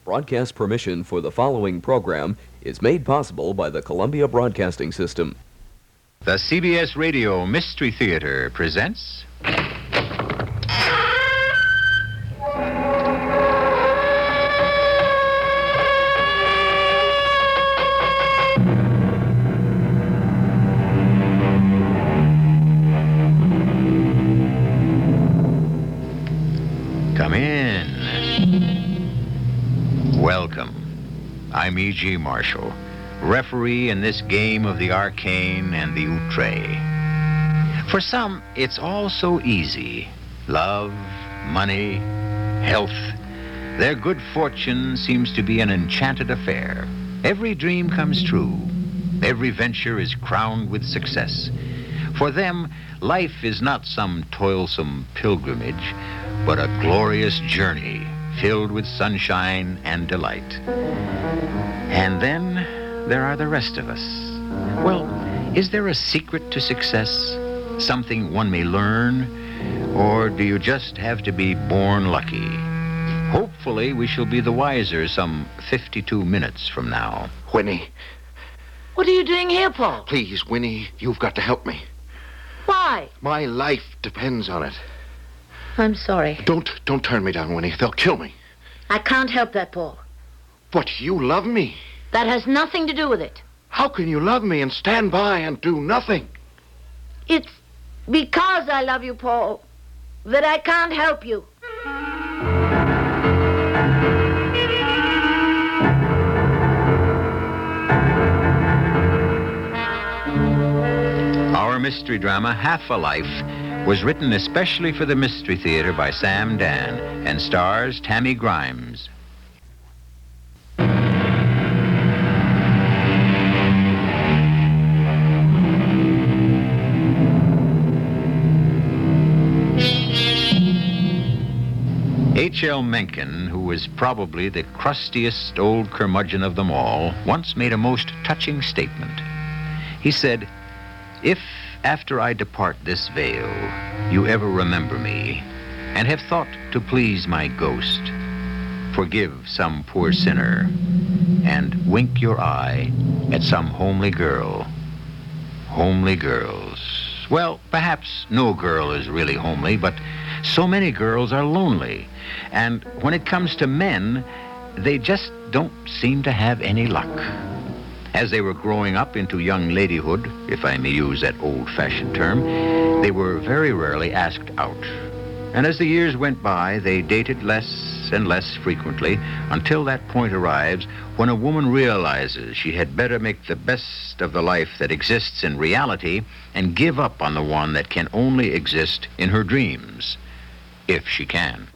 Broadcast permission for the following program is made possible by the Columbia Broadcasting System. The CBS Radio Mystery Theater presents... Come in. Welcome. I'm E.G. Marshall, referee in this game of the arcane and the outre. For some, it's all so easy. Love, money, health. Their good fortune seems to be an enchanted affair. Every dream comes true. Every venture is crowned with success. For them, life is not some toilsome pilgrimage, but a glorious journey filled with sunshine and delight. And then there are the rest of us. Well, is there a secret to success? Something one may learn? Or do you just have to be born lucky? Hopefully, we shall be the wiser some 52 minutes from now. Winnie. What are you doing here, Paul? Please, Winnie, you've got to help me. Why? My life depends on it. I'm sorry. Don't turn me down, Winnie. They'll kill me. I can't help that, Paul. But you love me. That has nothing to do with it. How can you love me and stand by and do nothing? It's because I love you, Paul, that I can't help you. Our mystery drama, Half a Life, was written especially for the Mystery Theater by Sam Dan and stars Tammy Grimes. H.L. Mencken, who was probably the crustiest old curmudgeon of them all, once made a most touching statement. He said, "If, after I depart this vale, you ever remember me, and have thought to please my ghost, forgive some poor sinner, and wink your eye at some homely girl." Homely girls. Well, perhaps no girl is really homely, but so many girls are lonely. And when it comes to men, they just don't seem to have any luck. As they were growing up into young ladyhood, if I may use that old-fashioned term, they were very rarely asked out. And as the years went by, they dated less and less frequently until that point arrives when a woman realizes she had better make the best of the life that exists in reality and give up on the one that can only exist in her dreams, if she can.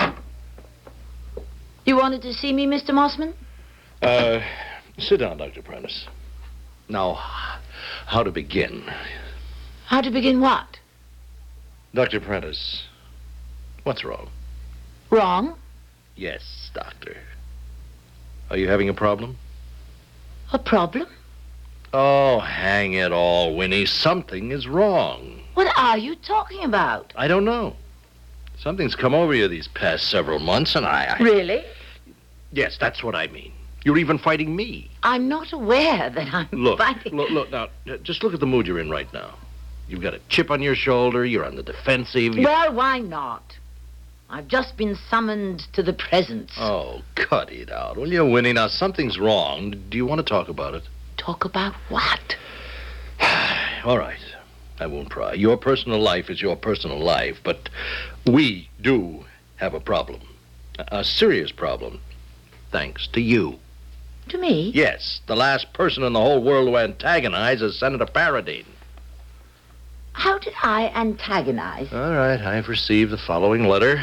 You wanted to see me, Mr. Mossman? Sit down, Dr. Prentice. Now, how to begin? How to begin what? Dr. Prentice, what's wrong? Wrong? Yes, doctor. Are you having a problem? A problem? Oh, hang it all, Winnie. Something is wrong. What are you talking about? I don't know. Something's come over you these past several months, and I... Really? Yes, that's what I mean. You're even fighting me. I'm not aware that I'm fighting. Look, now, just look at the mood you're in right now. You've got a chip on your shoulder, you're on the defensive. Well, why not? I've just been summoned to the presence. Oh, cut it out, will you, Winnie? Now, something's wrong. Do you want to talk about it? Talk about what? All right. I won't pry. Your personal life is your personal life, but we do have a problem. A serious problem. Thanks to you. To me? Yes, the last person in the whole world to antagonize is Senator Paradine. How did I antagonize? All right, I've received the following letter.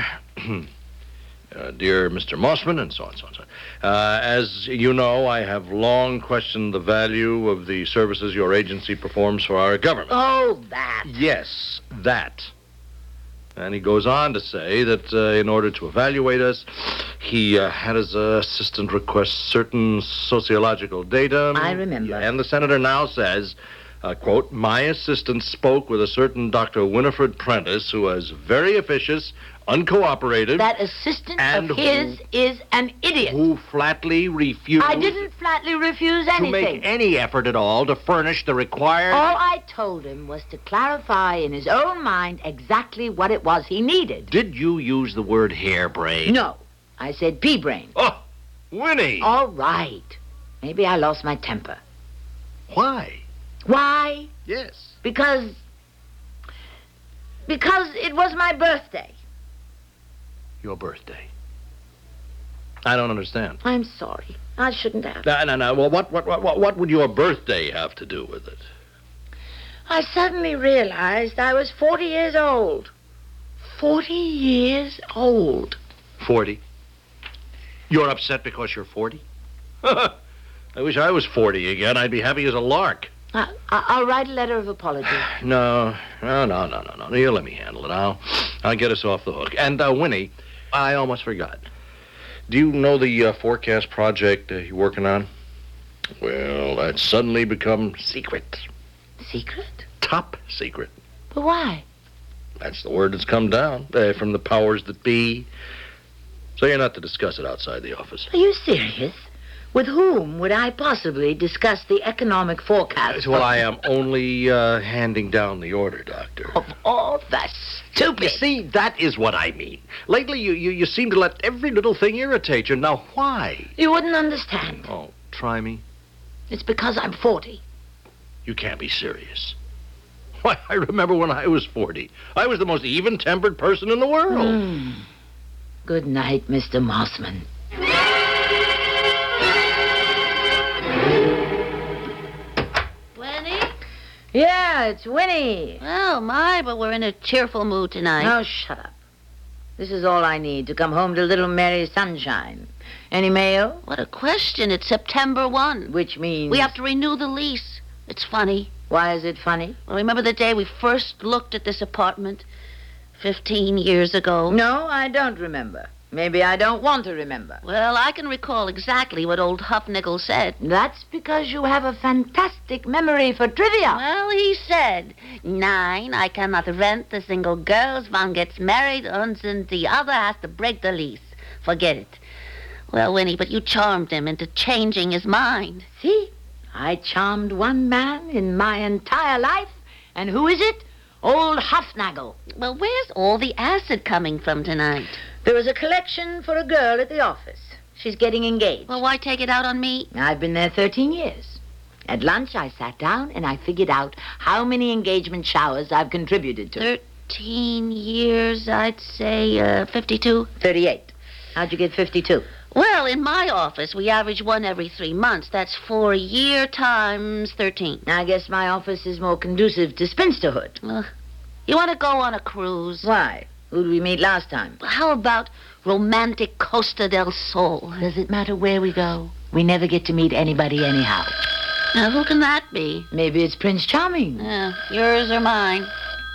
Dear Mr. Mossman, and so on, so on, so on. As you know, I have long questioned the value of the services your agency performs for our government. Oh, that. Yes, that. And he goes on to say that in order to evaluate us, he had his assistant request certain sociological data. I remember. And the senator now says quote, my assistant spoke with a certain Dr. Winifred Prentice, who was very officious, uncooperative. That assistant And of his is an idiot. Who flatly refused... I didn't flatly refuse to anything. make any effort at all to furnish the required... All I told him was to clarify in his own mind exactly what it was he needed. Did you use the word harebrained? No, I said pea-brain. Oh, Winnie! All right. Maybe I lost my temper. Why? Why? Yes. Because it was my birthday. Your birthday. I don't understand. I'm sorry. I shouldn't have. No. Well, what would your birthday have to do with it? I suddenly realized I was 40 years old. 40 years old. 40? You're upset because you're 40? I wish I was 40 again. I'd be happy as a lark. I'll write a letter of apology. No. You let me handle it. I'll get us off the hook. And, Winnie, I almost forgot. Do you know the forecast project you're working on? Well, that's suddenly become secret. Secret? Top secret. But why? That's the word that's come down from the powers that be. So you're not to discuss it outside the office. Are you serious? With whom would I possibly discuss the economic forecast? Well, I am only handing down the order, Doctor. Of all the stupid... You see, that is what I mean. Lately, you seem to let every little thing irritate you. Now, why? You wouldn't understand. Oh, try me. It's because I'm 40. You can't be serious. Why, I remember when I was 40. I was the most even-tempered person in the world. Good night, Mr. Mossman. Winnie? Yeah, it's Winnie. Oh, my, but we're in a cheerful mood tonight. Now, shut up. This is all I need to come home to little Mary Sunshine. Any mail? What a question. It's September 1. Which means... We have to renew the lease. It's funny. Why is it funny? Well, remember the day we first looked at this apartment 15 years ago? No, I don't remember. Maybe I don't want to remember. Well, I can recall exactly what old Huffnickel said. That's because you have a fantastic memory for trivia. Well, he said, 9, I cannot rent the single girls. One gets married, and then the other has to break the lease. Forget it. Well, Winnie, but you charmed him into changing his mind. See? I charmed one man in my entire life. And who is it? Old Huffnagel. Well, where's all the acid coming from tonight? There was a collection for a girl at the office. She's getting engaged. Well, why take it out on me? I've been there 13 years. At lunch, I sat down and I figured out how many engagement showers I've contributed to. 13 years, I'd say 52. 38. How'd you get 52? Well, in my office, we average one every 3 months. That's 4 a year times 13. I guess my office is more conducive to spinsterhood. You want to go on a cruise? Why? Who'd we meet last time? How about romantic Costa del Sol? Does it matter where we go? We never get to meet anybody anyhow. Now, who can that be? Maybe it's Prince Charming. Yours or mine.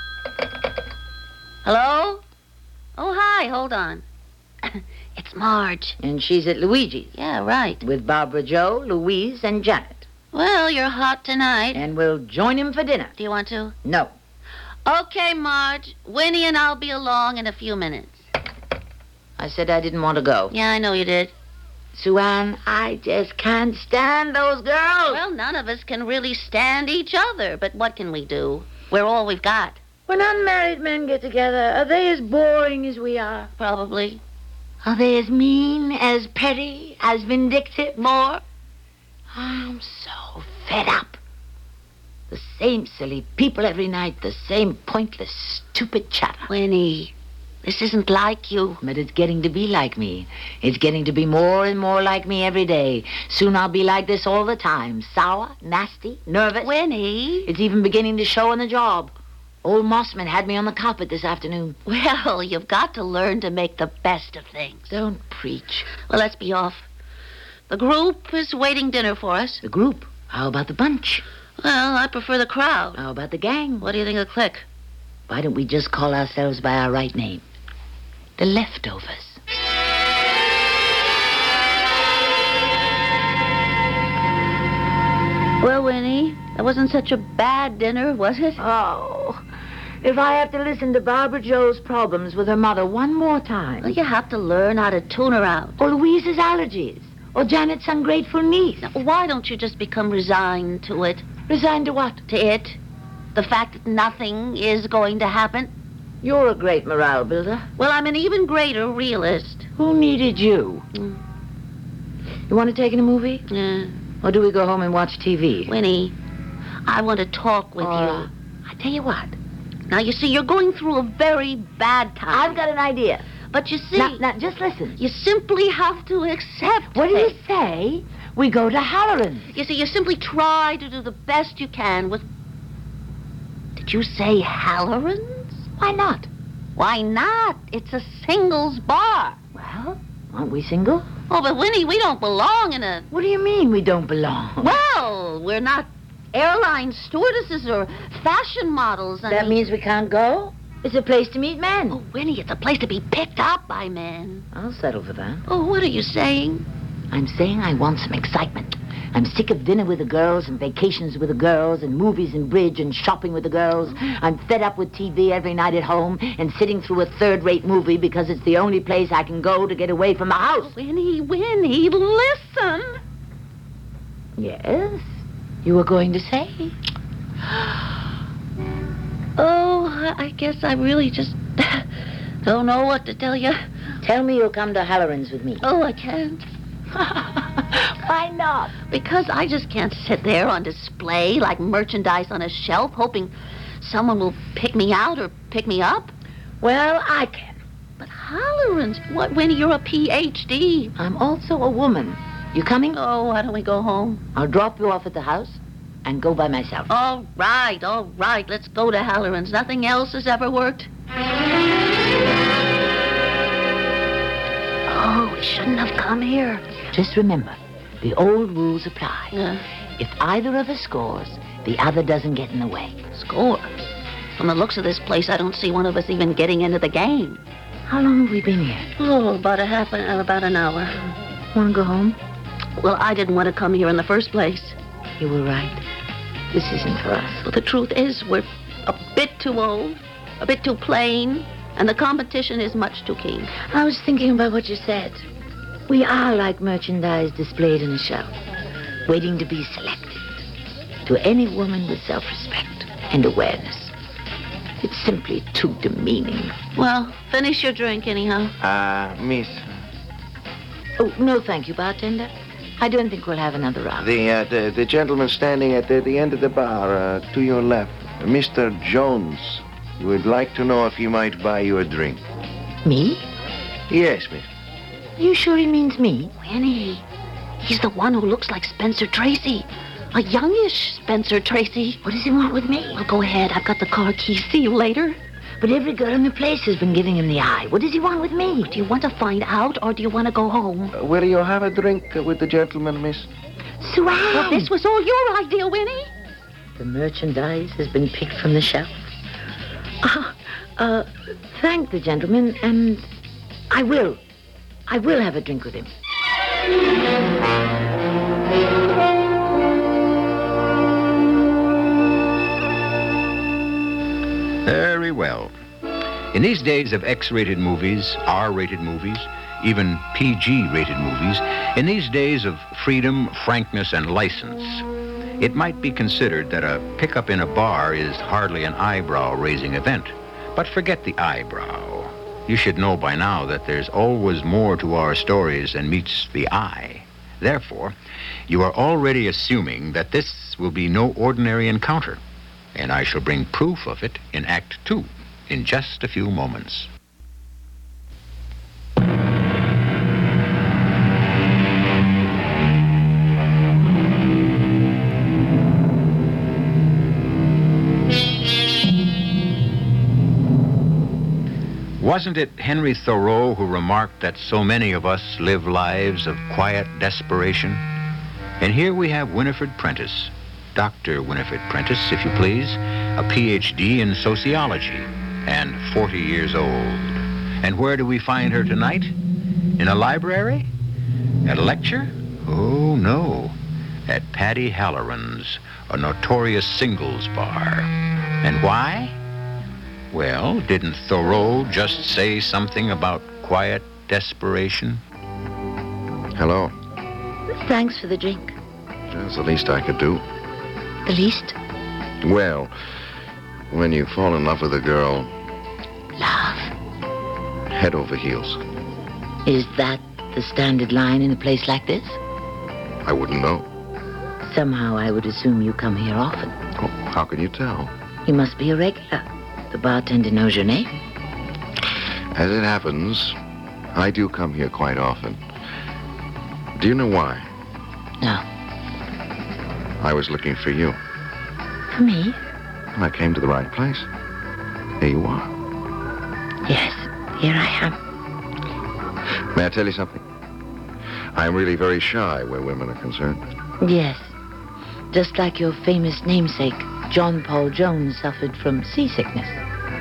Hello? Oh, hi, hold on. It's Marge. And she's at Luigi's. Yeah, right. With Barbara Jo, Louise, and Janet. Well, you're hot tonight. And we'll join him for dinner. Do you want to? No. Okay, Marge. Winnie and I'll be along in a few minutes. I said I didn't want to go. Yeah, I know you did. Sue-Ann, I just can't stand those girls. Well, none of us can really stand each other, but what can we do? We're all we've got. When unmarried men get together, are they as boring as we are? Probably. Are they as mean, as petty, as vindictive? More? I'm so fed up. The same silly people every night, the same pointless, stupid chatter. Winnie, this isn't like you. But it's getting to be like me. It's getting to be more and more like me every day. Soon I'll be like this all the time. Sour, nasty, nervous. Winnie. It's even beginning to show on the job. Old Mossman had me on the carpet this afternoon. Well, you've got to learn to make the best of things. Don't preach. Well, let's be off. The group is waiting dinner for us. The group? How about the bunch? Well, I prefer the crowd. How about the gang? What do you think of Click? Why don't we just call ourselves by our right name? The Leftovers. Well, Winnie, That wasn't such a bad dinner, was it? Oh, if I have to listen to Barbara Jo's problems with her mother one more time. Well, you have to learn how to tune her out. Or Louise's allergies. Or Janet's ungrateful niece. Now, why don't you just become resigned to it? Resigned to what? To it? The fact that nothing is going to happen? You're a great morale builder. Well, I'm an even greater realist. Who needed you? You want to take in a movie? Yeah. Or do we go home and watch TV? Winnie, I want to talk with you. I tell you what. Now, you see, you're going through a very bad time. I've got an idea. But you see... Now, just listen. You simply have to accept What do you it. say we go to Halloran's? You see, you simply try to do the best you can with... Did you say Halloran's? Why not? Why not? It's a singles bar. Well, aren't we single? Oh, but Winnie, we don't belong in a... What do you mean we don't belong? Well, we're not airline stewardesses or fashion models. I That mean... means we can't go? It's a place to meet men. Oh, Winnie, it's a place to be picked up by men. I'll settle for that. Oh, what are you saying? I'm saying I want some excitement. I'm sick of dinner with the girls and vacations with the girls and movies and bridge and shopping with the girls. I'm fed up with TV every night at home and sitting through a third-rate movie because it's the only place I can go to get away from the house. Winnie, listen. Yes? You were going to say? Oh, I guess I really just don't know what to tell you. Tell me you'll come to Halloran's with me. Oh, I can't. Why not? Because I just can't sit there on display like merchandise on a shelf hoping someone will pick me out or pick me up. Well, I can. But Halloran's, what, Winnie, you're a Ph.D. I'm also a woman. You coming? Oh, why don't we go home? I'll drop you off at the house and go by myself. All right. Let's go to Halloran's. Nothing else has ever worked. Oh, we shouldn't have come here. Just remember, the old rules apply. Yeah. If either of us scores, the other doesn't get in the way. Score. From the looks of this place, I don't see one of us even getting into the game. How long have we been here? Oh, about an hour. Want to go home? Well, I didn't want to come here in the first place. You were right. This isn't for us. Well, the truth is, we're a bit too old, a bit too plain, and the competition is much too keen. I was thinking about what you said. We are like merchandise displayed in a shelf, waiting to be selected. To any woman with self-respect and awareness, it's simply too demeaning. Well, finish your drink anyhow. Miss, Oh, no, thank you, bartender. I don't think we'll have another round. the gentleman standing at the end of the bar, to your left, Mr. Jones, would like to know if he might buy you a drink. Me? Yes, miss. You sure he means me? Winnie, he's the one who looks like Spencer Tracy. A youngish Spencer Tracy. What does he want with me? Well, go ahead. I've got the car key. See you later. But every girl in the place has been giving him the eye. What does he want with me? Do you want to find out, or do you want to go home? Will you have a drink with the gentleman, miss? Suan! Well, this was all your idea, Winnie. The merchandise has been picked from the shelf. Thank the gentleman, and I will have a drink with him. Very well. In these days of X-rated movies, R-rated movies, even PG-rated movies, in these days of freedom, frankness, and license, it might be considered that a pickup in a bar is hardly an eyebrow-raising event. But forget the eyebrow. You should know by now that there's always more to our stories than meets the eye. Therefore, you are already assuming that this will be no ordinary encounter, and I shall bring proof of it in Act 2 in just a few moments. Wasn't it Henry Thoreau who remarked that so many of us live lives of quiet desperation? And here we have Winifred Prentice, Dr. Winifred Prentice, if you please, a Ph.D. in sociology and 40 years old. And where do we find her tonight? In a library? At a lecture? Oh, no. at Paddy Halloran's, a notorious singles bar. And why? Well, didn't Thoreau just say something about quiet desperation? Hello. Thanks for the drink. That's the least I could do. The least? Well, when you fall in love with a girl, Love. head over heels. Is that the standard line in a place like this? I wouldn't know. Somehow I would assume you come here often. Oh, how can you tell? You must be a regular. The bartender knows your name. As it happens, I do come here quite often. Do you know why? No. I was looking for you. For me? I came to the right place. Here you are. Yes, here I am. May I tell you something? I'm really very shy where women are concerned. Yes. Just like your famous namesake, John Paul Jones, suffered from seasickness.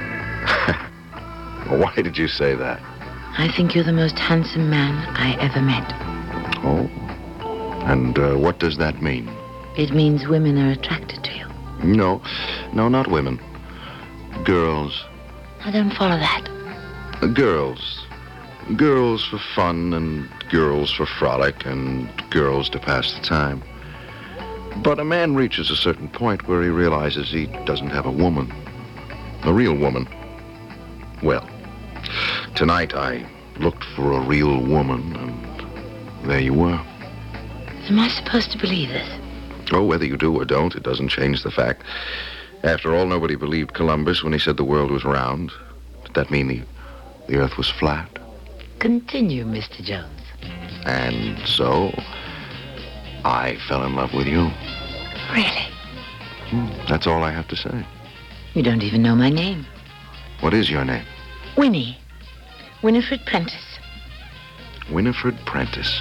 Why did you say that? I think you're the most handsome man I ever met. Oh? And what does that mean? It means women are attracted to you. No, not women. Girls. I don't follow that. Girls. Girls for fun and girls for frolic and girls to pass the time. But a man reaches a certain point where he realizes he doesn't have a woman. A real woman. Well, tonight I looked for a real woman, and there you were. Am I supposed to believe this? Oh, whether you do or don't, it doesn't change the fact. After all, nobody believed Columbus when he said the world was round. Did that mean the earth was flat? Continue, Mr. Jones. And so, I fell in love with you. Really? That's all I have to say. You don't even know my name. What is your name? Winnie. Winifred Prentice. Winifred Prentice.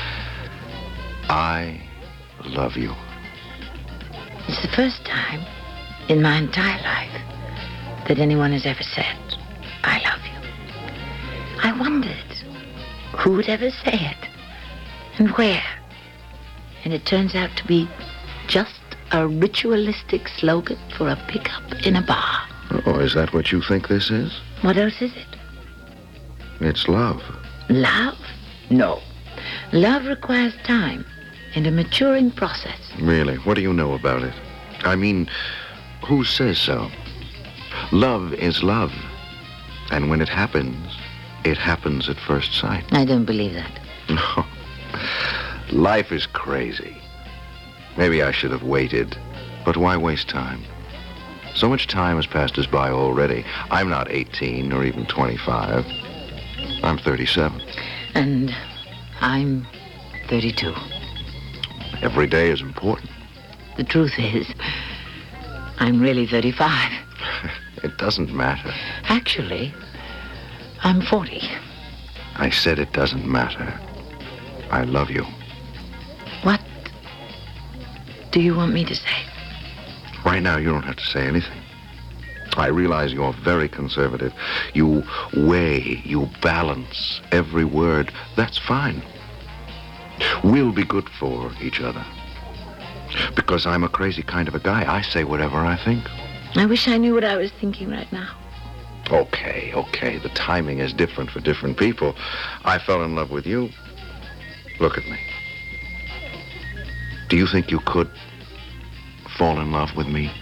I love you. It's the first time in my entire life that anyone has ever said, I love you. I wondered who would ever say it and where. And it turns out to be just a ritualistic slogan for a pickup in a bar. Oh, is that what you think this is? What else is it? It's love. Love? No. Love requires time and a maturing process. Really? What do you know about it? I mean, who says so? Love is love. And when it happens at first sight. I don't believe that. No. Life is crazy. Maybe I should have waited. But why waste time? So much time has passed us by already. I'm not 18 or even 25. I'm 37. And I'm 32. Every day is important. The truth is, I'm really 35. It doesn't matter. Actually, I'm 40. I said it doesn't matter. I love you. What do you want me to say? Right now, you don't have to say anything. I realize you're very conservative. You weigh, you balance every word. That's fine. We'll be good for each other. Because I'm a crazy kind of a guy. I say whatever I think. I wish I knew what I was thinking right now. Okay. The timing is different for different people. I fell in love with you. Look at me. Do you think you could fall in love with me?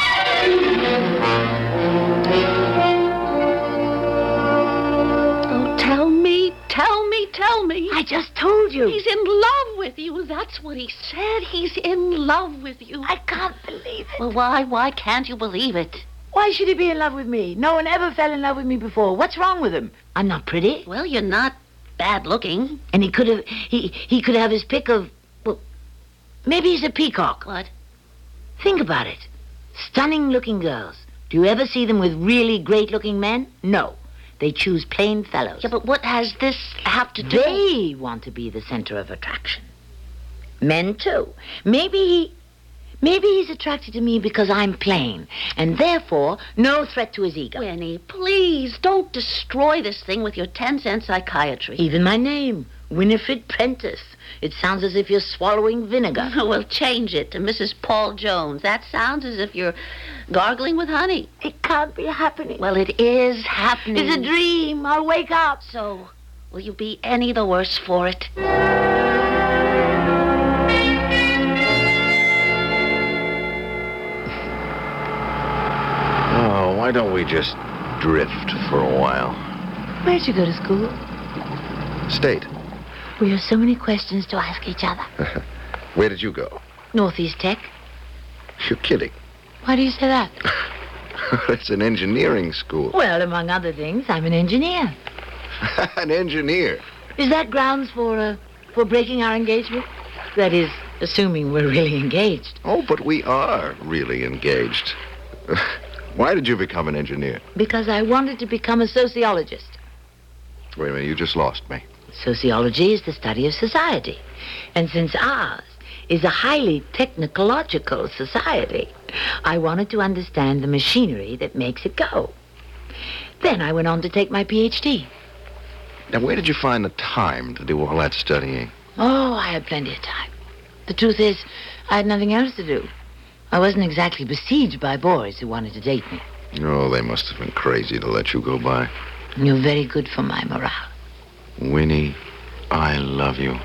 Oh, tell me. I just told you. He's in love with you. That's what he said. He's in love with you. I can't believe it. Well, why can't you believe it? Why should he be in love with me? No one ever fell in love with me before. What's wrong with him? I'm not pretty. Well, you're not bad looking. And he could have his pick of, well, maybe he's a peacock. What? Think about it. Stunning looking girls. Do you ever see them with really great looking men? No. They choose plain fellows. Yeah, but what has this have to do? They want to be the center of attraction. Men, too. Maybe Maybe he's attracted to me because I'm plain, and therefore no threat to his ego. Winnie, please, don't destroy this thing with your 10-cent psychiatry. Even my name, Winifred Prentice. It sounds as if you're swallowing vinegar. Well, change it to Mrs. Paul Jones. That sounds as if you're gargling with honey. It can't be happening. Well, it is happening. It's a dream. I'll wake up. So, will you be any the worse for it? Oh, why don't we just drift for a while? Where'd you go to school? State. We have so many questions to ask each other. Where did you go? Northeast Tech. You're kidding. Why do you say that? It's an engineering school. Well, among other things, I'm an engineer. An engineer? Is that grounds for breaking our engagement? That is, assuming we're really engaged. Oh, but we are really engaged. Why did you become an engineer? Because I wanted to become a sociologist. Wait a minute, you just lost me. Sociology is the study of society. And since ours is a highly technological society, I wanted to understand the machinery that makes it go. Then I went on to take my PhD. Now, where did you find the time to do all that studying? Oh, I had plenty of time. The truth is, I had nothing else to do. I wasn't exactly besieged by boys who wanted to date me. Oh, they must have been crazy to let you go by. You're very good for my morale. Winnie, I love you.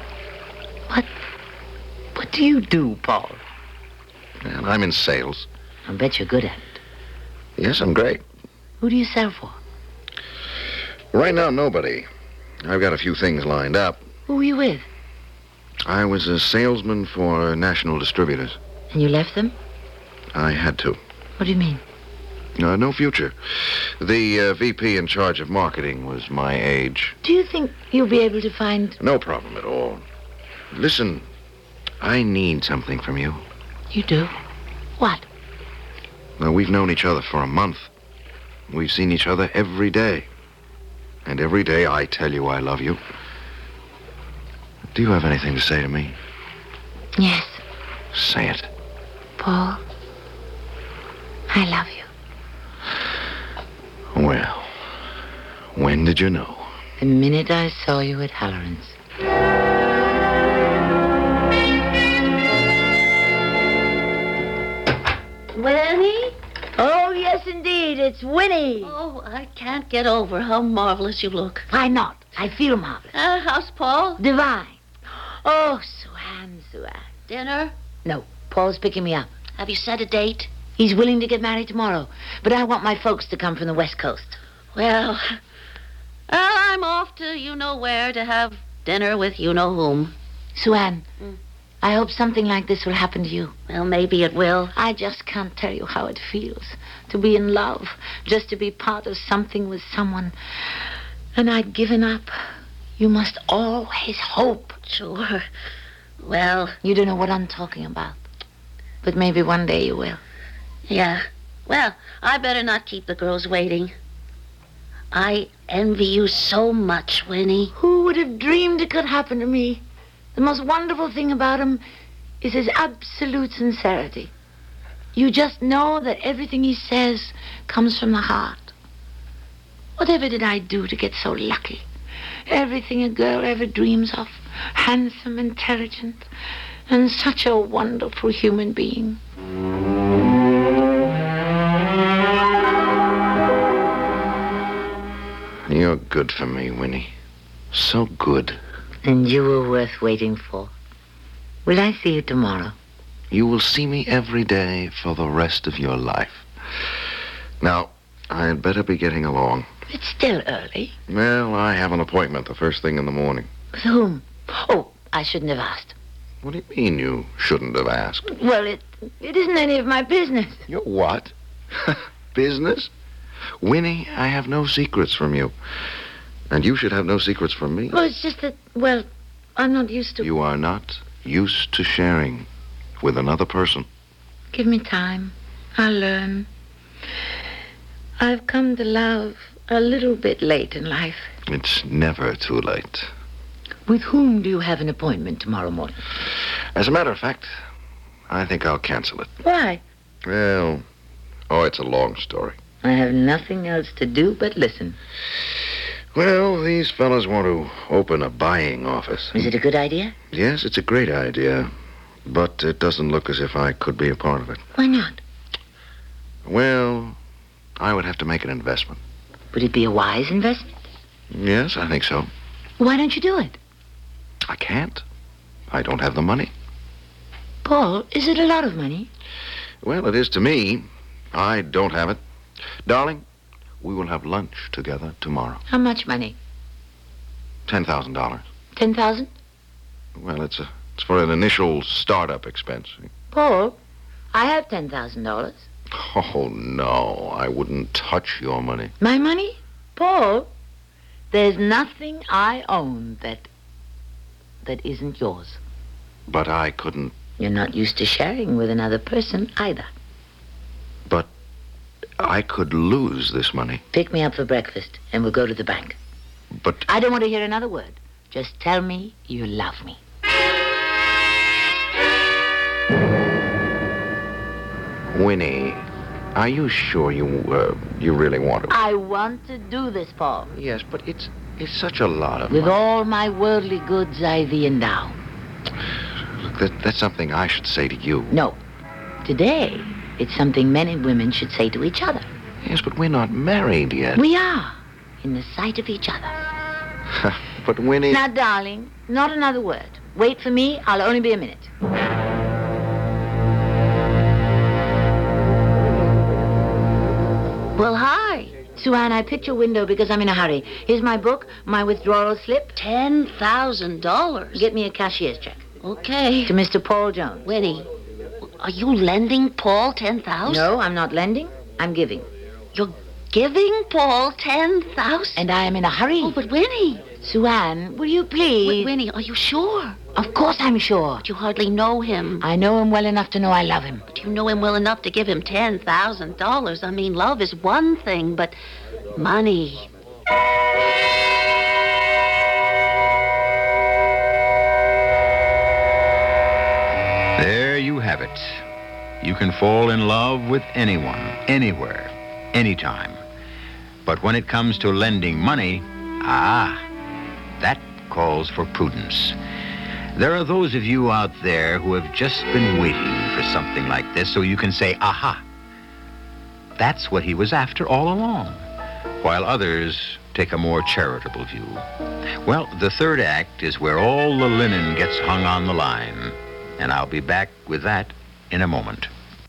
What do you do, Paul? And I'm in sales. I bet you're good at it. Yes, I'm great. Who do you sell for? Right now, nobody. I've got a few things lined up. Who were you with? I was a salesman for national distributors. And you left them? I had to. What do you mean? No future. The VP in charge of marketing was my age. Do you think you'll be able to find... No problem at all. Listen, I need something from you. You do? What? Well, we've known each other for a month. We've seen each other every day. And every day I tell you I love you. Do you have anything to say to me? Yes. Say it. Paul, I love you. Well, when did you know? The minute I saw you at Halloran's. Winnie? Oh, yes, indeed. It's Winnie. Oh, I can't get over how marvelous you look. Why not? I feel marvelous. How's Paul? Divine. Oh, Suan. Dinner? No, Paul's picking me up. Have you set a date? He's willing to get married tomorrow, but I want my folks to come from the West Coast. Well, I'm off to you-know-where to have dinner with you-know-whom. Suan, I hope something like this will happen to you. Well, maybe it will. I just can't tell you how it feels to be in love, just to be part of something with someone. And I'd given up. You must always hope. Sure. Well... You don't know what I'm talking about. But maybe one day you will. Yeah. Well, I better not keep the girls waiting. I envy you so much, Winnie. Who would have dreamed it could happen to me? The most wonderful thing about him is his absolute sincerity. You just know that everything he says comes from the heart. Whatever did I do to get so lucky? Everything a girl ever dreams of. Handsome, intelligent, and such a wonderful human being. You're good for me, Winnie. So good. And you were worth waiting for. Will I see you tomorrow? You will see me every day for the rest of your life. Now, I'd better be getting along. It's still early. Well, I have an appointment the first thing in the morning. With whom? Oh, I shouldn't have asked. What do you mean you shouldn't have asked? Well, it isn't any of my business. Your what? Business? Winnie, I have no secrets from you. And you should have no secrets from me. Well, it's just that, well, I'm not used to... You are not used to sharing with another person. Give me time. I'll learn. I've come to love a little bit late in life. It's never too late. With whom do you have an appointment tomorrow morning? As a matter of fact, I think I'll cancel it. Why? Well, it's a long story. I have nothing else to do but listen. Well, these fellas want to open a buying office. Is it a good idea? Yes, it's a great idea. But it doesn't look as if I could be a part of it. Why not? Well, I would have to make an investment. Would it be a wise investment? Yes, I think so. Why don't you do it? I can't. I don't have the money. Paul, is it a lot of money? Well, it is to me. I don't have it. Darling, we will have lunch together tomorrow. How much money? $10,000. 10,000? Well, it's for an initial startup expense. Paul, I have $10,000. Oh, no, I wouldn't touch your money. My money? Paul, there's nothing I own that isn't yours. But I couldn't. You're not used to sharing with another person either. But I could lose this money. Pick me up for breakfast and we'll go to the bank. But I don't want to hear another word. Just tell me you love me. Winnie, are you sure you really want to? I want to do this, Paul. Yes, but it's such a lot of With money. all my worldly goods I thee endow. Look, that's something I should say to you. No. Today, it's something men and women should say to each other. Yes, but we're not married yet. We are, in the sight of each other. But Winnie... Now, darling, not another word. Wait for me. I'll only be a minute. Well, hi. Sue Ann, I picked your window because I'm in a hurry. Here's my book, my withdrawal slip. $10,000. Get me a cashier's check. Okay. To Mr. Paul Jones. Winnie, are you lending Paul $10,000? No, I'm not lending. I'm giving. You're giving Paul $10,000? And I am in a hurry. Oh, but Winnie. Sue Ann, will you please? Winnie, are you sure? Of course I'm sure. But you hardly know him. I know him well enough to know I love him. But you know him well enough to give him $10,000. I mean, love is one thing, but money. There you have it. You can fall in love with anyone, anywhere, anytime. But when it comes to lending money, that calls for prudence. There are those of you out there who have just been waiting for something like this so you can say, aha, that's what he was after all along, while others take a more charitable view. Well, the third act is where all the linen gets hung on the line, and I'll be back with that in a moment.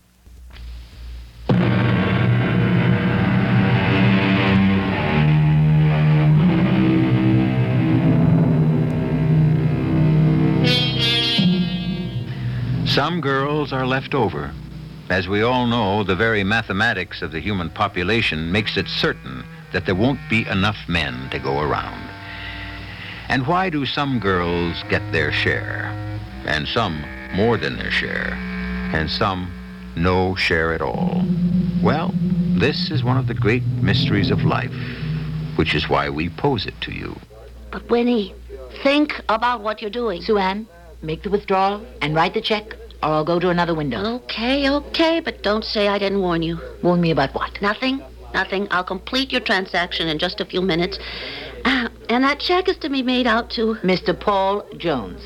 Some girls are left over. As we all know, the very mathematics of the human population makes it certain that there won't be enough men to go around. And why do some girls get their share, and some more than their share, and some no share at all? Well, this is one of the great mysteries of life, which is why we pose it to you. But Winnie, think about what you're doing. Sue Ann, make the withdrawal and write the check, or I'll go to another window. Okay, but don't say I didn't warn you. Warn me about what? Nothing. I'll complete your transaction in just a few minutes. And that check is to be made out to... Mr. Paul Jones.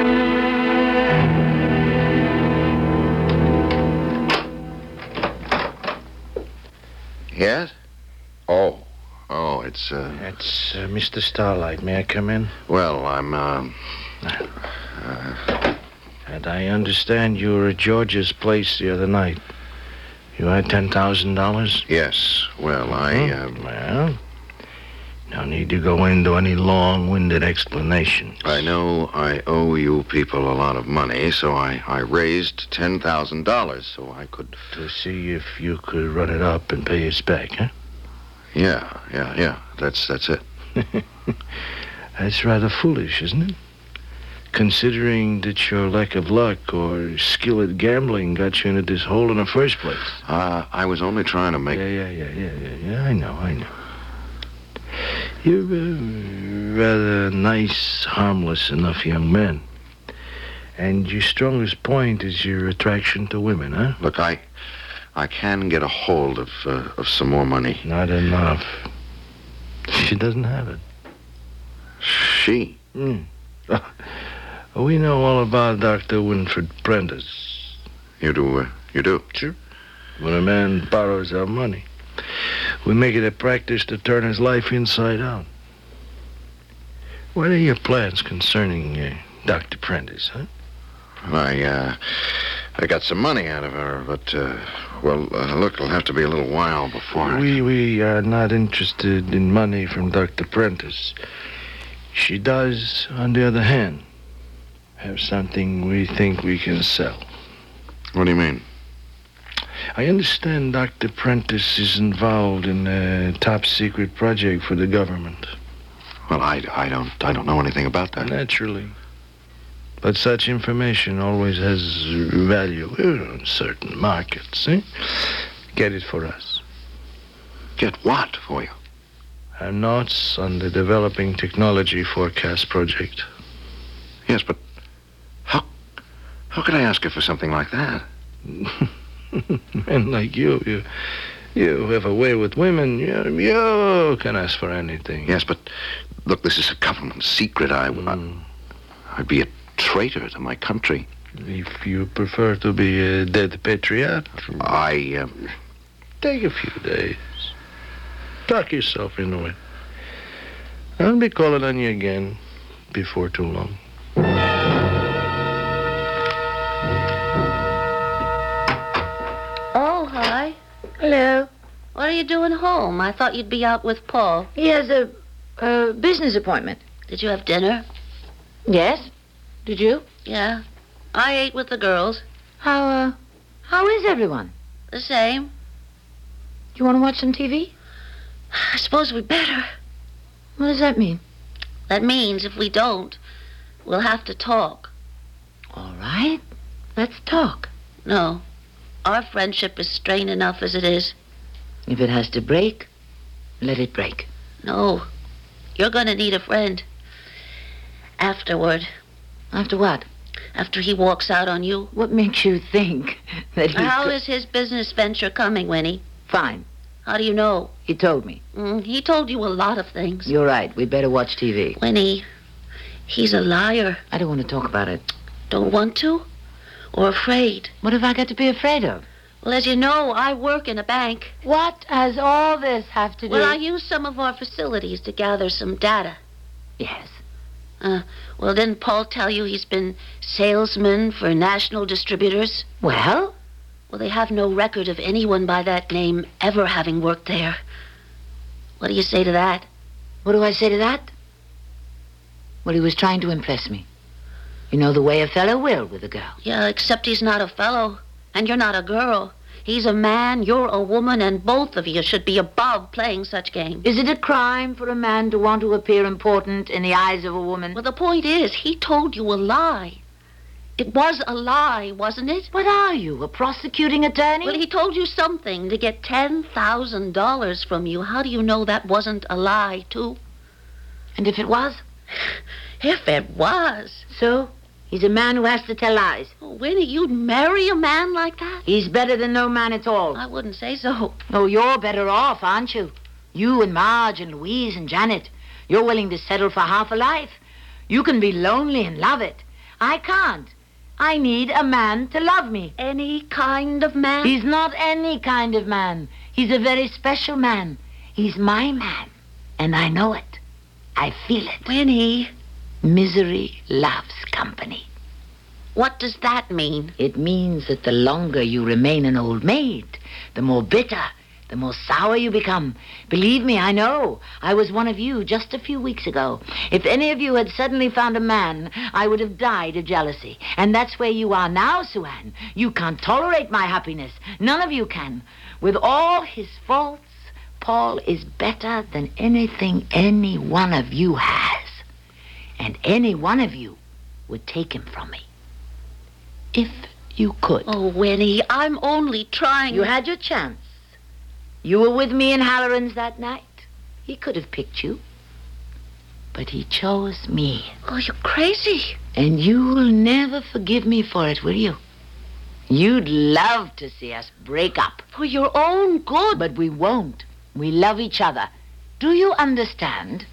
Yes? Oh, it's, It's Mr. Starlight. May I come in? well, I'm, And I understand you were at George's place the other night. You had $10,000? yes, well, Well, no need to go into any long-winded explanations. I know I owe you people a lot of money, so I raised $10,000 so I could... To see if you could run it up and pay us back, huh? Yeah, that's it. That's rather foolish, isn't it? Considering that your lack of luck or skill at gambling got you into this hole in the first place. I was only trying to make... Yeah, I know. You're a rather nice, harmless enough young man. And your strongest point is your attraction to women, huh? Look, I can get a hold of some more money. Not enough. She doesn't have it. She? We know all about Dr. Winfred Prentice. You do? Sure. When a man borrows our money, we make it a practice to turn his life inside out. What are your plans concerning Dr. Prentice, huh? I got some money out of her, but, look, it'll have to be a little while before We are not interested in money from Dr. Prentice. She does, on the other hand, have something we think we can sell. What do you mean? I understand Dr. Prentice is involved in a top-secret project for the government. Well, I don't know anything about that. Naturally. But such information always has value in certain markets, eh? Get it for us. Get what for you? Our notes on the Developing Technology Forecast project. Yes, but how could I ask her for something like that? Men like you have a way with women. You can ask for anything. Yes, but look, this is a government secret. I'd be a traitor to my country. If you prefer to be a dead patriot, take a few days. Talk yourself into it. I'll be calling on you again before too long. Oh, hi. Hello. What are you doing home? I thought you'd be out with Paul. He has a business appointment. Did you have dinner? Yes. Did you? Yeah. I ate with the girls. How is everyone? The same. You want to watch some TV? I suppose we better. What does that mean? That means if we don't, we'll have to talk. All right. Let's talk. No. Our friendship is strained enough as it is. If it has to break, let it break. No. You're going to need a friend. Afterward. After what? After he walks out on you. What makes you think that he... How is his business venture coming, Winnie? Fine. How do you know? He told me. He told you a lot of things. You're right. We'd better watch TV. Winnie, he's a liar. I don't want to talk about it. Don't want to? Or afraid? What have I got to be afraid of? Well, as you know, I work in a bank. What has all this have to do... Well, I use some of our facilities to gather some data. Yes. Well, didn't Paul tell you he's been salesman for national distributors? Well? Well, they have no record of anyone by that name ever having worked there. What do you say to that? What do I say to that? Well, he was trying to impress me. You know the way a fellow will with a girl. Yeah, except he's not a fellow, and you're not a girl. He's a man, you're a woman, and both of you should be above playing such games. Is it a crime for a man to want to appear important in the eyes of a woman? Well, the point is, he told you a lie. It was a lie, wasn't it? What are you, a prosecuting attorney? Well, he told you something to get $10,000 from you. How do you know that wasn't a lie, too? And if it was? If it was. So? He's a man who has to tell lies. Oh, Winnie, you'd marry a man like that? He's better than no man at all. I wouldn't say so. Oh, you're better off, aren't you? You and Marge and Louise and Janet. You're willing to settle for half a life. You can be lonely and love it. I can't. I need a man to love me. Any kind of man? He's not any kind of man. He's a very special man. He's my man. And I know it. I feel it. Winnie. Misery loves company. What does that mean? It means that the longer you remain an old maid, the more bitter, the more sour you become. Believe me, I know. I was one of you just a few weeks ago. If any of you had suddenly found a man, I would have died of jealousy. And that's where you are now, Sue-Ann. You can't tolerate my happiness. None of you can. With all his faults, Paul is better than anything any one of you has. And any one of you would take him from me. If you could. Oh, Winnie, I'm only trying... You had your chance. You were with me in Halloran's that night. He could have picked you. But he chose me. Oh, you're crazy. And you'll never forgive me for it, will you? You'd love to see us break up. For your own good. But we won't. We love each other. Do you understand?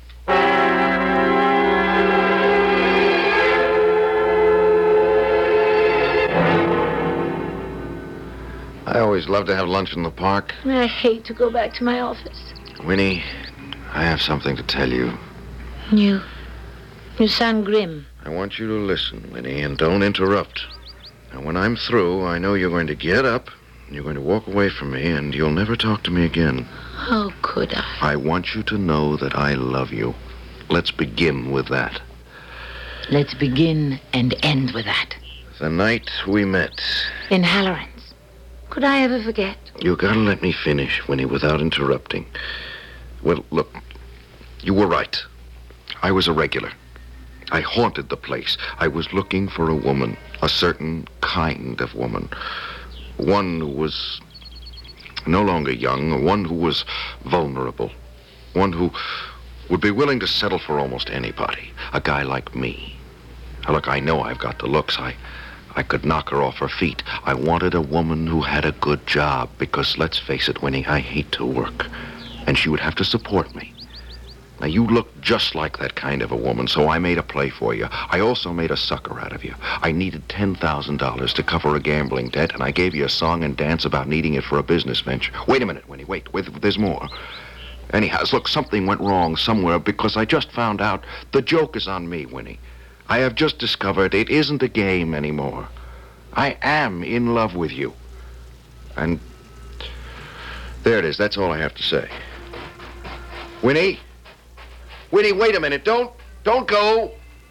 I always love to have lunch in the park. I hate to go back to my office. Winnie, I have something to tell you. You sound grim. I want you to listen, Winnie, and don't interrupt. And when I'm through, I know you're going to get up, and you're going to walk away from me, and you'll never talk to me again. How could I? I want you to know that I love you. Let's begin with that. Let's begin and end with that. The night we met. In Halloran's. Could I ever forget? You gotta let me finish, Winnie, without interrupting. Well, look, you were right. I was a regular. I haunted the place. I was looking for a woman, a certain kind of woman. One who was no longer young, one who was vulnerable, one who would be willing to settle for almost anybody. A guy like me. Look, I know I've got the looks. I could knock her off her feet. I wanted a woman who had a good job because, let's face it, Winnie, I hate to work. And she would have to support me. Now, you look just like that kind of a woman, so I made a play for you. I also made a sucker out of you. I needed $10,000 to cover a gambling debt, and I gave you a song and dance about needing it for a business venture. Wait a minute, Winnie, wait, there's more. Anyhow, look, something went wrong somewhere because I just found out the joke is on me, Winnie. I have just discovered it isn't a game anymore. I am in love with you. And there it is. That's all I have to say. Winnie? Winnie, wait a minute. Don't go.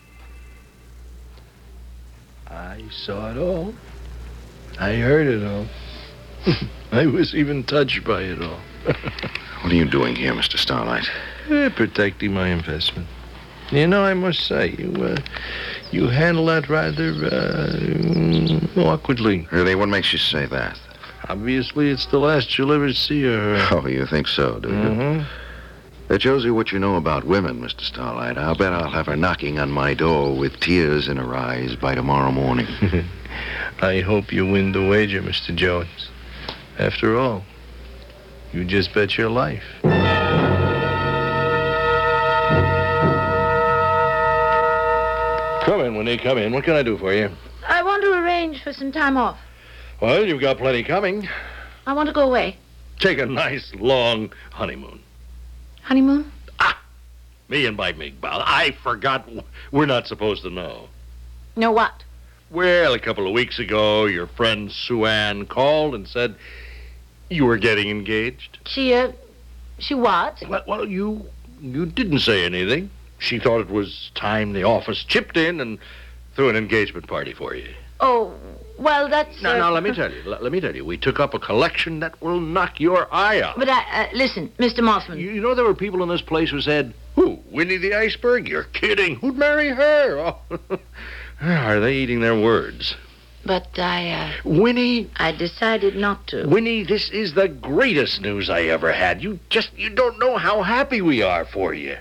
I saw it all. I heard it all. I was even touched by it all. What are you doing here, Mr. Starlight? Protecting my investment. You know, I must say, you handle that rather awkwardly. Really? What makes you say that? Obviously, it's the last you'll ever see of her. Oh, you think so, do you? Mm-hmm. That shows you what you know about women, Mr. Starlight. I'll bet I'll have her knocking on my door with tears in her eyes by tomorrow morning. I hope you win the wager, Mr. Jones. After all, you just bet your life. Come in, Winnie, come in. What can I do for you? I want to arrange for some time off. Well, you've got plenty coming. I want to go away. Take a nice, long honeymoon. Honeymoon? Me and Mike Iqbal. I forgot. We're not supposed to know. Know what? Well, a couple of weeks ago, your friend Sue Ann called and said you were getting engaged. She what? Well, you didn't say anything. She thought it was time the office chipped in and threw an engagement party for you. Oh, well, that's... Now, let me tell you. Let me tell you. We took up a collection that will knock your eye out. But listen, Mr. Mossman. You know there were people in this place who said, who, Winnie the Iceberg? You're kidding. Who'd marry her? Oh. Are they eating their words? But Winnie... I decided not to. Winnie, this is the greatest news I ever had. You don't know how happy we are for you.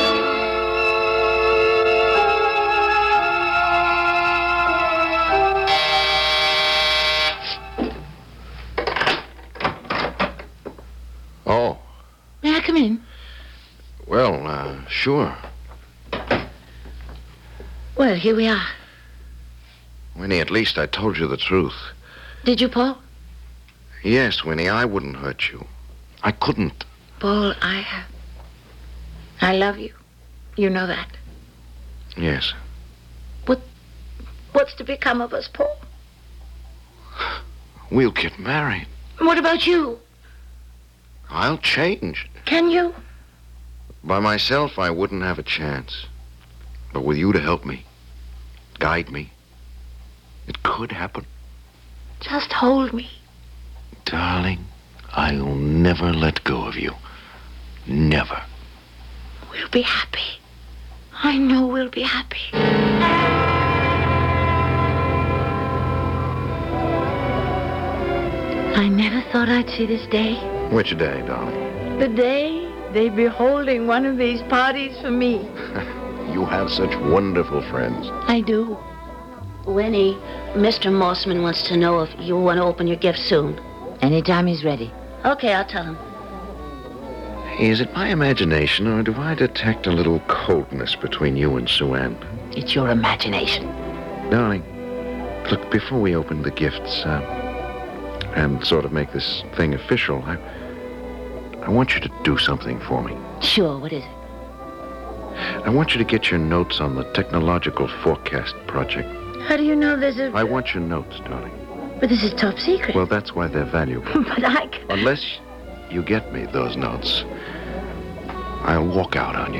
Oh. May I come in? Well, sure. Well, here we are. Winnie, at least I told you the truth. Did you, Paul? Yes, Winnie, I wouldn't hurt you. I couldn't. Paul, I love you. You know that. Yes. What's to become of us, Paul? We'll get married. What about you? I'll change. Can you? By myself, I wouldn't have a chance. But with you to help me, guide me, it could happen. Just hold me. Darling, I'll never let go of you. Never. We'll be happy. I know we'll be happy. I never thought I'd see this day. Which day, darling? The day they'd be holding one of these parties for me. you have such wonderful friends. I do. Winnie, Mr. Mossman wants to know if you want to open your gift soon. Anytime he's ready. Okay, I'll tell him. Is it my imagination, or do I detect a little coldness between you and Sue Ann? It's your imagination. Darling, look, before we open the gifts, and sort of make this thing official, I want you to do something for me. Sure, what is it? I want you to get your notes on the Technological Forecast Project. How do you know there's a... I want your notes, darling. But this is top secret. Well, that's why they're valuable. But I... Unless you get me those notes, I'll walk out on you.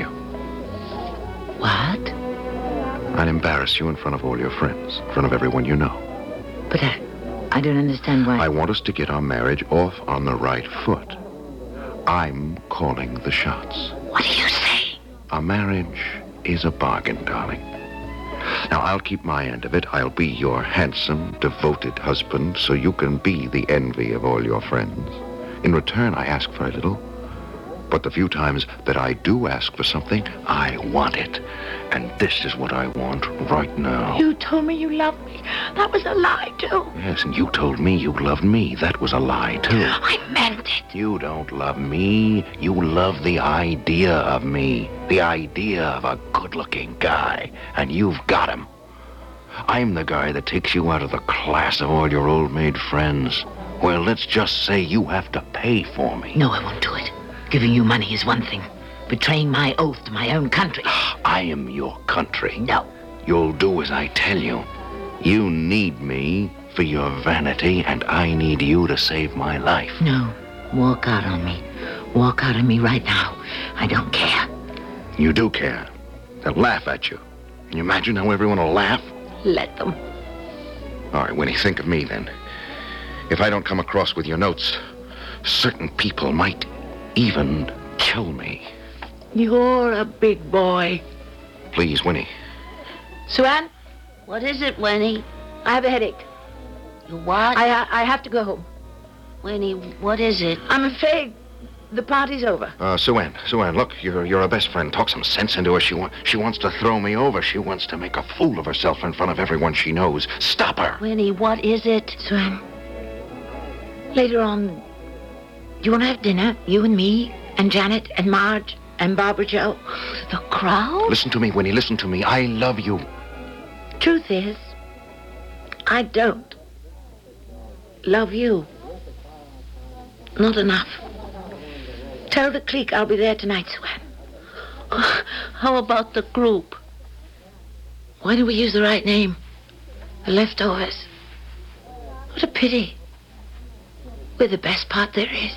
What? I'll embarrass you in front of all your friends, in front of everyone you know. But I don't understand why... I want us to get our marriage off on the right foot. I'm calling the shots. What are you saying? A marriage is a bargain, darling. Now, I'll keep my end of it. I'll be your handsome, devoted husband, so you can be the envy of all your friends. In return, I ask very little. But the few times that I do ask for something, I want it. And this is what I want right now. You told me you loved me. That was a lie, too. Yes, and you told me you loved me. That was a lie, too. I meant it. You don't love me. You love the idea of me. The idea of a good-looking guy. And you've got him. I'm the guy that takes you out of the class of all your old-maid friends. Well, let's just say you have to pay for me. No, I won't do it. Giving you money is one thing. Betraying my oath to my own country. I am your country. No. You'll do as I tell you. You need me for your vanity, and I need you to save my life. No. Walk out on me. Walk out on me right now. I don't care. You do care. They'll laugh at you. Can you imagine how everyone will laugh? Let them. All right, Winnie, think of me then. If I don't come across with your notes, certain people might even kill me. You're a big boy. Please, Winnie. Sue Ann, What is it, Winnie? I have a headache. You what? I have to go home. Winnie, what is it? I'm afraid the party's over. Sue Ann, look, you're a best friend. Talk some sense into her. She wants to throw me over. She wants to make a fool of herself in front of everyone she knows. Stop her. Winnie, what is it? Sue Ann, later on, do you want to have dinner? You and me, and Janet, and Marge, and Barbara Jo. The crowd? Listen to me, Winnie, listen to me. I love you. Truth is, I don't love you. Not enough. Tell the clique I'll be there tonight, Sue Ann. How about the group? Why don't we use the right name? The leftovers. What a pity. We're the best part there is.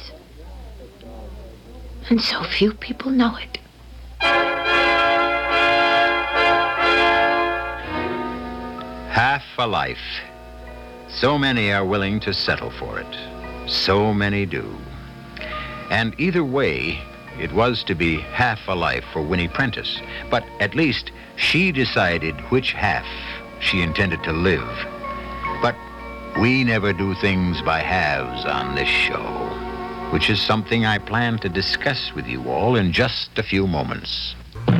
And so few people know it. Half a life. So many are willing to settle for it. So many do. And either way, it was to be half a life for Winnie Prentice. But at least she decided which half she intended to live. But we never do things by halves on this show, which is something I plan to discuss with you all in just a few moments.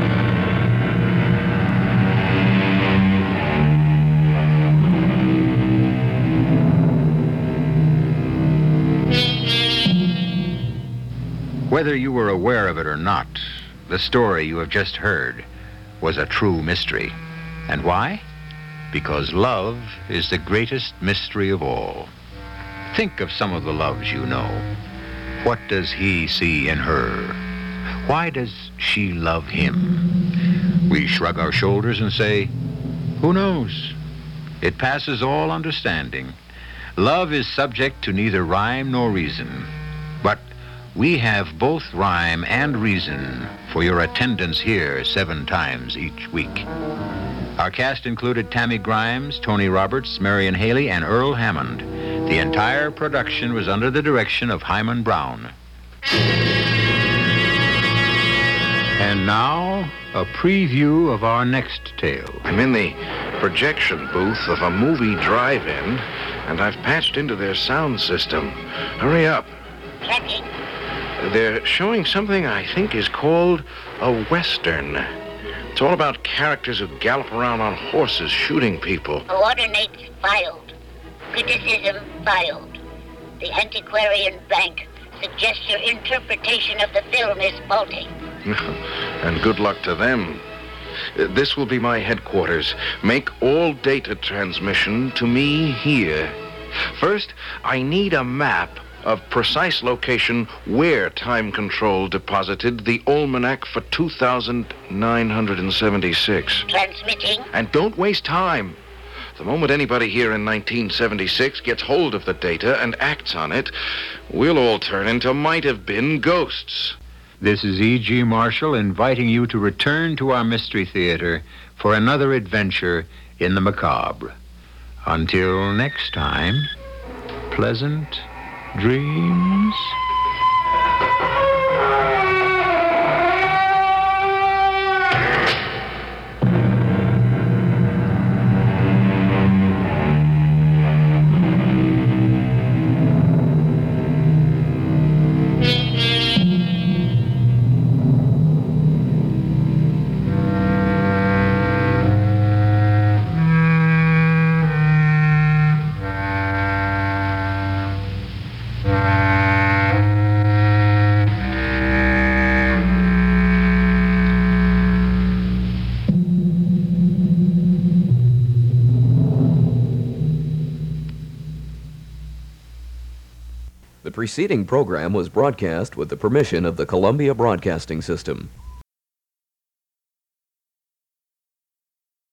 Whether you were aware of it or not, the story you have just heard was a true mystery. And why? Because love is the greatest mystery of all. Think of some of the loves you know. What does he see in her? Why does she love him? We shrug our shoulders and say, who knows? It passes all understanding. Love is subject to neither rhyme nor reason. But we have both rhyme and reason for your attendance here 7 times each week. Our cast included Tammy Grimes, Tony Roberts, Marion Haley, and Earl Hammond. The entire production was under the direction of Hyman Brown. And now, a preview of our next tale. I'm in the projection booth of a movie drive-in, and I've patched into their sound system. Hurry up. It's all about characters who gallop around on horses shooting people. Coordinates filed. Criticism filed. The Antiquarian Bank suggests your interpretation of the film is faulty. And good luck to them. This will be my headquarters. Make all data transmission to me here. First, I need a map of precise location where Time Control deposited the almanac for 2,976. Transmitting. And don't waste time. The moment anybody here in 1976 gets hold of the data and acts on it, we'll all turn into might-have-been ghosts. This is E.G. Marshall inviting you to return to our Mystery Theater for another adventure in the macabre. Until next time, pleasant dreams. The preceding program was broadcast with the permission of the Columbia Broadcasting System.